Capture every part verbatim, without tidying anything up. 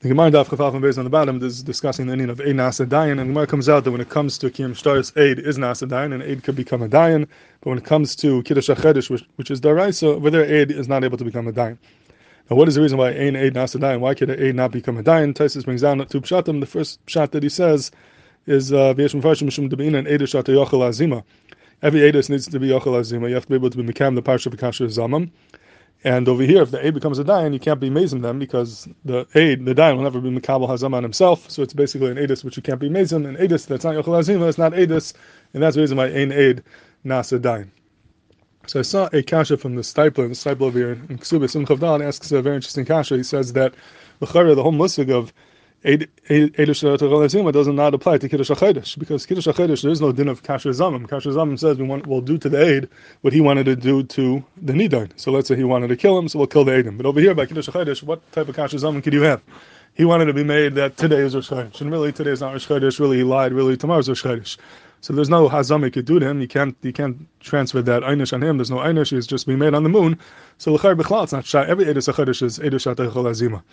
The Gemara Daf Chafaf and Beis on the bottom is discussing the meaning of Eid Nasa Dayan, and the Gemara comes out that when it comes to Kiyum Shtaris, Eid is Nasa Dayan, and Eid could become a Dayan, but when it comes to Kiddush HaChedesh, which, which is Daraisa, over there Eid is not able to become a Dayan. Now what is the reason why Ein Eid Nasa Dayan? Why could Eid not become a Dayan? Taisus brings down two pshatim. The first pshat that he says is V'yesh Mefarshim Mishum Debein and Eid Shata Yochel Azima. Every Eidus needs to be Yochel Azima. You have to be able to be Mekam the Parsha B'Kasher Zamam. And over here, if the Eid becomes a Dayan, you can't be Mazim them because the Eid, the Dayan, will never be Mekabel Hazam on himself. So it's basically an Eidus which you can't be Mazim. An Eidus that's not Yochel Azima is not Eidus, and that's the reason why Ein Eid Nasa Dayan. So I saw a kasha from the Stipler, the Stipler over here in Ksubah Simchav Dal asks a very interesting kasha. He says that the whole musig of Eid Shata does not apply to Kiddush HaChedesh, because Kiddush HaChedesh there is no din of Kasher Zamim. Kasher Zamim says we want, we'll do to the Eid what he wanted to do to the Nidain. So let's say he wanted to kill him, so we'll kill the Eidim. But over here by Kiddush HaChedesh, what type of Kasher Zamim could you have? He wanted to be made that today is Rosh Chodesh, and really today is not Rosh Chodesh. Really he lied. Really tomorrow is Rosh Chodesh. So there's no hazam you could do to him. You can't you can't transfer that einish on him. There's no einish. He's just being made on the moon. So l'chayr b'chlal it's not shah. Every Eidus HaChedesh is Eidus Shata Yochel Azima.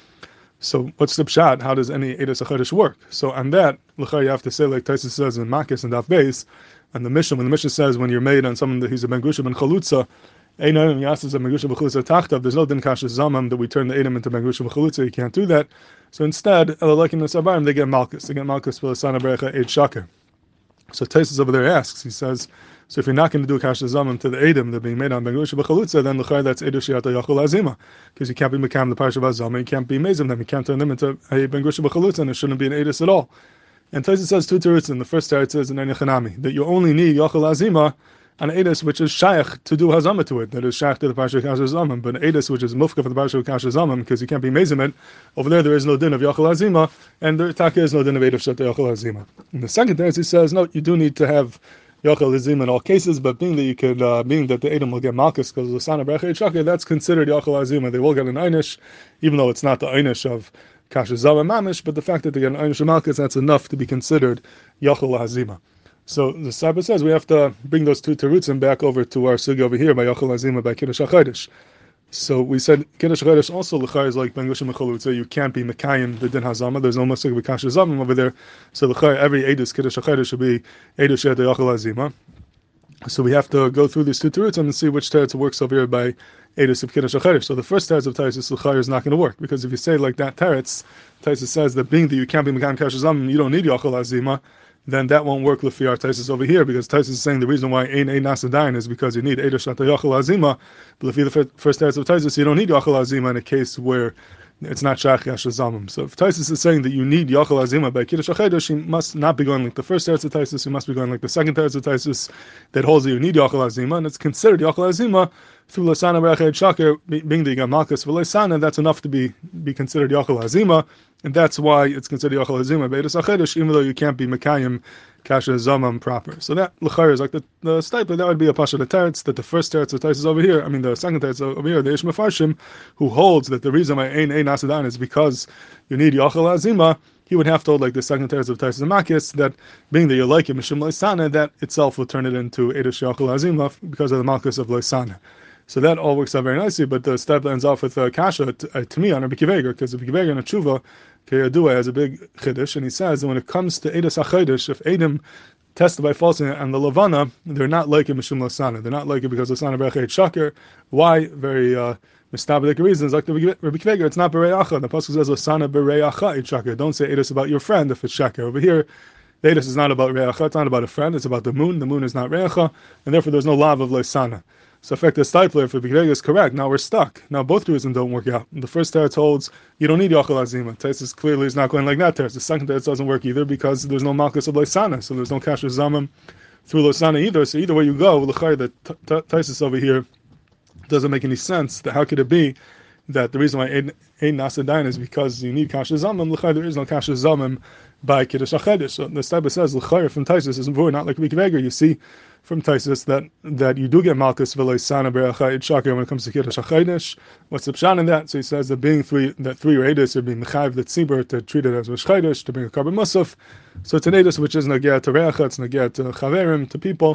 So what's the pshat? How does any Eidus HaChedesh work? So on that l'chayr you have to say like Taisus says in Makis and Daf Beis, and the Mishnah when the Mishnah says when you're made on someone that he's a ben grusha ben chalutza, einan yasas a ben grusha b'chalutza tachtav. There's no din kasher zamam that we turn the eidim into ben grusha b'chalutza. You can't do that. So instead, like in the Sabarim, they get malchus. They get malchus for the son of Berecha Eid Shaker. So Taisus over there asks, he says, so if you're not going to do kasher zamim to the edim that are being made on ben grusha b'chalutza, then l'chayr that's Eid Shata Yochel Azima, because you can't be mekam the parsha b'azama, you can't be mezim them, you can't turn them into a ben grusha b'chalutza, and it shouldn't be an Eidus at all. And Taisus says two terutzim. The first teretz says in Ein Chanami that you only need Yochel Azima an Eidus which is shaykh to do hazama to it, that is shaykh to the parsha kasher zamim, but an Eidus which is mufka for the parsha kasher zamim, because you can't be mezim it. Over there, there is no din of Yochel Azima, and there taka is no din of Eid Shata Yochel Azima. In the second teretz, he says no, you do need to have Yochel Azima in all cases, but being that you could, uh, being that the Edom will get malchus because of the son of Berecha Eid Shaker, that's considered Yochel Azima. They will get an einish, even though it's not the einish of kasher zamim mamish, but the fact that they get an einish of malchus, that's enough to be considered Yochel Azima. So the Sabbath says we have to bring those two terutzim back over to our sugi over here by Yochel Azima by Kiddush HaChedesh. So we said Kiddush HaChedesh also l'chayr is like ben grusha b'chalutza. You can't be mekayim the din hazama. There's no musig b'kasher zamim over there. So l'chayr every Eidus Kiddush HaChedesh should be Eidus Shata Yochel Azima. So we have to go through these two terutzim and see which teretz works over here by Eidus of Kiddush HaChedesh. So the first teretz of Taisus l'chayr is not going to work, because if you say like that teretz, Taisus says that being that you can't be mekayim kasher zamim, you don't need Yochel Azima, then that won't work with our Taisus over here, because Taisus is saying the reason why Ein Eid Nasa Dayan is because you need Eidah Shata Yochel Azima. But if you're the first teretz of Taisus, you don't need Yochel Azima in a case where it's not Shach Kasher Zamim. So if Taisus is saying that you need Yochel Azima by Kiddush HaChedesh, he must not be going like the first teretz of Taisus, he must be going like the second teretz of Taisus that holds that you need Yochel Azima, and it's considered Yochel Azima through Lasana Berecha Eid Shaker, being the Yigam Malchus for Lasana, that's enough to be, be considered Yochel Azima, and that's why it's considered Yochel Azima by Eidus HaChedesh, even though you can't be Mekayim Kasher Zamam proper. So that l'chayr is like the, the Stipler, that would be a pasha the teretz, that the first teretz of Taisus over here, I mean the second teretz over here, the Ish Mefarshim, who holds that the reason why Ein Eid Nasa Dayan is because you need Yochel Azima, he would have to hold like the second teretz of Taisus and Makis, that being that you like it, Mishum Loisana, that itself would turn it into Eidah Yochel Azima because of the Malchus of Loisana. So that all works out very nicely, but the Stipler ends off with uh, kasha to, uh, to me on Rabbi Akiva Eiger, because Rabbi Akiva Eiger in a tshuva Kiyadua has a big chiddush, and he says that when it comes to Eidus HaChedesh, if Eidim testify falsely and the Levana, they're not like it Mishum Lasana. They're not like it because Lasana Berecha Eid Shaker. Why? Very uh, mistabedic reasons. Like the Rabbi Akiva Eiger, it's not Bereacha. The pasuk says Lasana Bereacha Eid Shaker. Don't say Eidus about your friend if it's Shaker. Over here, the Eidus is not about Reacha. It's not about a friend. It's about the moon. The moon is not Reacha, and therefore there's no lav of Lasana. So effect the Stipler, if Rabbi Akiva Eiger is correct, now we're stuck. Now both reasons don't work out. The first teretz holds you don't need Yochel Azima. Taisus clearly is not going like that teretz. The second teretz doesn't work either because there's no Malchus of Loisana, so there's no Kasher Zamim through Loisana either. So either way you go, l'chayr the Taisus over here doesn't make any sense. That how could it be that the reason why Ein Nasa Dayan is because you need Kasher Zamim? L'chayr there is no Kasher Zamim by Kiddush HaChedesh. So the Stibah says l'chayr from Taisus is important, not like Rabbi Akiva Eiger. You see from Taisus that that you do get Malchus v'Loisana Berecha Eid Shaker when it comes to Kiddush HaChedesh. What's the pshat in that? So he says that being three that three Eidus are being mechayiv the tzibur to treat it as Rosh Chodesh, to bring a carbon musaf. So it's an Eidus which is nageh to Reacha, it's nageh to Chaverim, to people,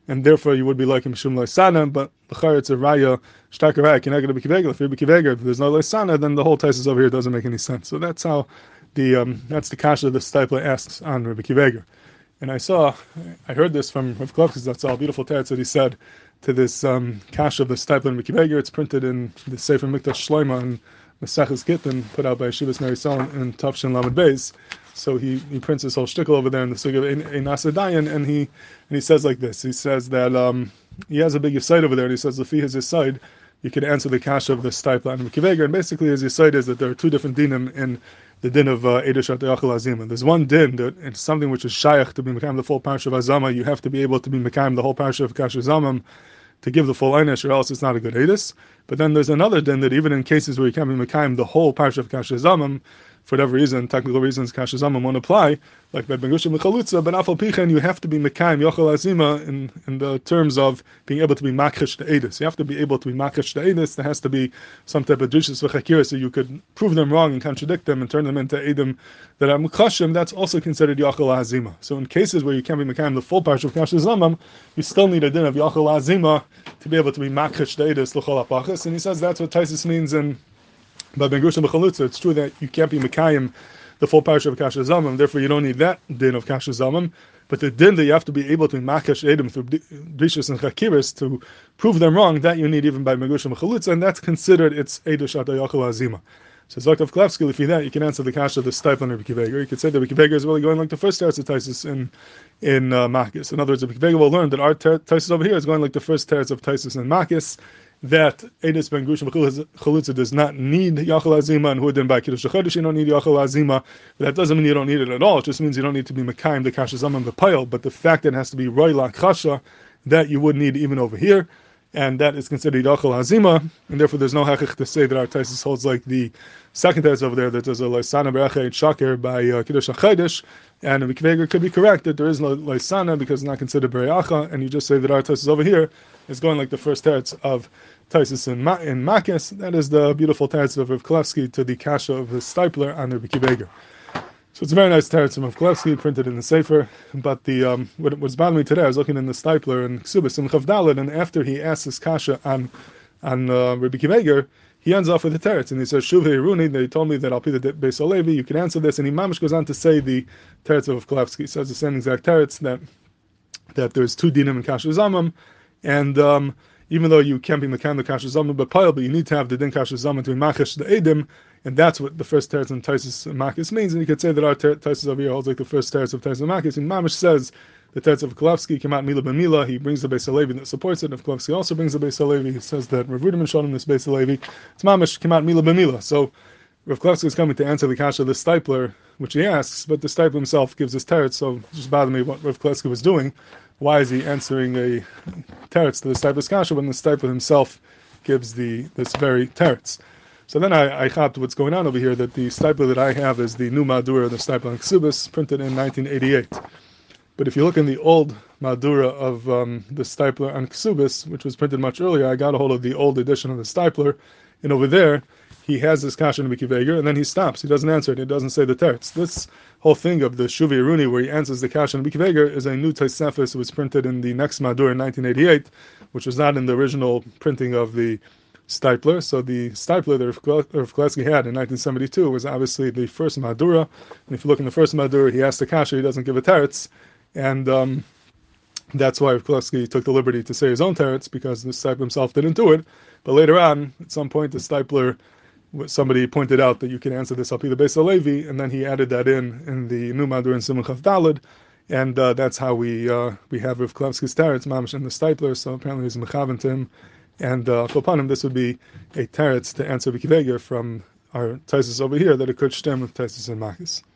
and therefore you would be like Mishum Loisana, but L'char it's a Raya, Shtarka Raya, Kineged B'Kiveger. If you're B'Kiveger, if there's no Loisana, then the whole Taisus over here doesn't make any sense. So that's how the um, that's the kasha the Stipler asks on Rabbi Kiveger. And I saw, I heard this from Rav Klavsky, that's all beautiful teretz that he said to this um, kasha of the Stipler and Rabbi Kiveger. It's printed in the Sefer Mikdash Shloima and Maseches Gittin, put out by Yeshivas Mary Solon in Tafshin Lamed Beis. So he, he prints this whole shtickle over there in the Sugya of Einas Dayan, and he and he says like this. He says that um, he has a big Yesod over there, and he says, Lefi his Yesod, you can answer the kasha of the Stipler and Rabbi Kiveger. And basically his Yesod is that there are two different dinim in the din of Eidush uh, Yachal Azima. There's one din that it's something which is shaykh to be mekayim the full parsha of Azama. You have to be able to be mekayim the whole parsha of Kasher Zamam to give the full einish, or else it's not a good Eidus. But then there's another din that even in cases where you can't be mekayim the whole parsha of Kasher Zamam, for whatever reason, technical reasons, Kasher Zamam won't apply, like Ben Gushim Mechalutza, but Afal Pichen, you have to be mekayim Yachal Azima in, in the terms of being able to be makrish the Eidus. You have to be able to be makrish the Eidus. There has to be some type of drishus v'chakira, so you could prove them wrong and contradict them and turn them into Eidim that are mukashim. That's also considered Yachal Azima. So in cases where you can't be mekayim the full parsha of Kasher Zamam, you still need a din of Yachal Azima to be able to be makrish the Eidus l'chol apachas. And he says that's what Taisus means in But Ben Gushim B'Chalutza. It's true that you can't be mekayim the full parsha of Kasher Zamam, therefore you don't need that din of Kasher Zamam, but the din that you have to be able to makash edim through drishus and chakiris to prove them wrong, that you need even by Ben Gushim B'Chalutza, and that's considered its Eidush Ad Yachal Azima. So Dr. Klavsky, if you that, you can answer the kasha of the Stipler and Rabbi Kiveger. You could say that Rabbi Kiveger is really going like the first teretz of Taisus in in uh, Makis. In other words, Rabbi Kiveger will learn that our ter- Taisus over here is going like the first teretz of Taisus in Makis, that Eidus Ben Gushim B'Chalutza does not need Yachal Azima, and Hudin by Kiddush HaChodesh you don't need Yachal Azima. But that doesn't mean you don't need it at all. It just means you don't need to be Mekayim the Kasha Zaman B'Payel. But the fact that it has to be Roy La Kasha, that you would need even over here, and that is considered Yachal Azima, and therefore there's no hachich to say that our Taisus holds like the second teretz over there, that there's a Laisana Berecha and Shaker by uh, Kiddush HaChodesh, and Rabbi Kiveger could be correct that there is no Laisana because it's not considered Berecha, and you just say that our Taisus over here is going like the first teretz of Taisus in, Ma- in Makis. That is the beautiful teretz of Rav Klavsky to the kasha of the Stipler and Rabbi Kiveger. So it's a very nice teretz of Rav Klavsky, printed in the Sefer, but the um, what was bothering me today, I was looking in the Stipler and Ksubis in Chav Daled, and after he asks his kasha on, on uh, Rabbi Kiveger, he ends off with the teretz, and he says, Shuvei Runi, they told me that I'll be the Beis Olevi, you can answer this, and he mamish goes on to say the teretz of Klavsky. He says the same exact teretz, that that there's two dinim in Kasher Zamam, and um, even though you can't be mekayim the Kasher Zamam B'Payel, but you need to have the din Kasher Zamam to be machesh the Eidim, and that's what the first teretz in Taisus Makis means, and you could say that our ter- Taisus over here holds like the first teretz of Taisus Makis, and mamish says the teretz of Klavsky came out Mila B'Mila, he brings the Beis Halevi that supports it. If Klavsky also brings the Beis Halevi, he says that Rav Ruderman showed him this Beis Halevi. It's mamish came out Mila B'Mila. So Rav Klavsky is coming to answer the kasha of the Stipler, which he asks, but the Stipler himself gives his teretz, so it just bothered me what Rav Klavsky was doing. Why is he answering a teretz to the Stipler's kasha when the Stipler himself gives the this very teretz? So then I, I hopped what's going on over here, that the Stipler that I have is the new Madura, the Stipler and Ksubis, printed in nineteen eighty-eight. But if you look in the old Madura of um, the Stipler and Ksubis, which was printed much earlier, I got a hold of the old edition of the Stipler, and over there, he has this kasha in Rabbi Kiveger, and then he stops. He doesn't answer it. He doesn't say the teretz. This whole thing of the Shuvei Runi, where he answers the kasha in Rabbi Kiveger, is a new Tosefos. It was printed in the next Madura in nineteen eighty-eight, which was not in the original printing of the Stipler. So the Stipler that Rav Klavsky had in nineteen seventy-two was obviously the first Madura. And if you look in the first Madura, he asks the kasha, he doesn't give a teretz. And um, that's why Rav Klavsky took the liberty to say his own teretz, because the Stipler himself didn't do it. But later on, at some point, the Stipler, somebody pointed out that you can answer this, I'll be the Beis Halevi, and then he added that in in the new Madura in Simon Chav Daled, and uh, that's how we uh, we have Rav Klavsky's teretz, mamish in the Stipler, so apparently he's mechavan to him, and uh, upon him, this would be a teretz to answer Rabbi Kiveger from our Taisus over here, that it could stem with Taisus and Makis.